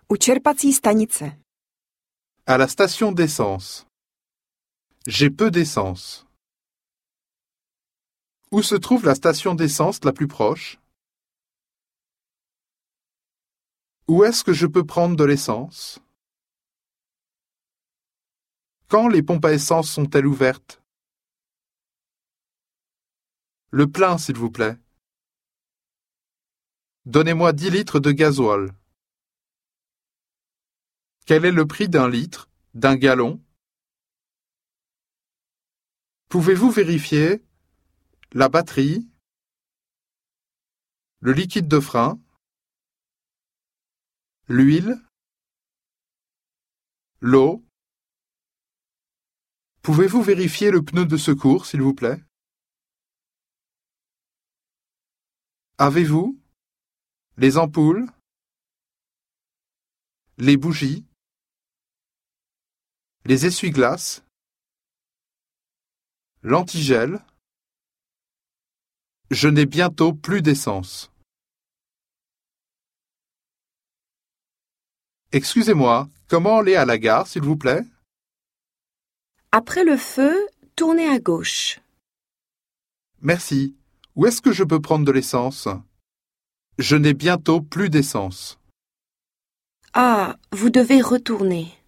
U čerpací stanice. À la station d'essence. J'ai peu d'essence. Où se trouve la station d'essence la plus proche? Où est-ce que je peux prendre de l'essence? Quand les pompes à essence sont-elles ouvertes? Le plein, s'il vous plaît. Donnez-moi 10 litres de gasoil. Quel est le prix d'un litre, d'un gallon? Pouvez-vous vérifier la batterie, le liquide de frein, l'huile, l'eau? Pouvez-vous vérifier le pneu de secours, s'il vous plaît? Avez-vous les ampoules, les bougies, les essuie-glaces, l'antigel? Je n'ai bientôt plus d'essence. Excusez-moi, comment aller à la gare, s'il vous plaît? Après le feu, tournez à gauche. Merci. Où est-ce que je peux prendre de l'essence? Je n'ai bientôt plus d'essence. Ah, vous devez retourner.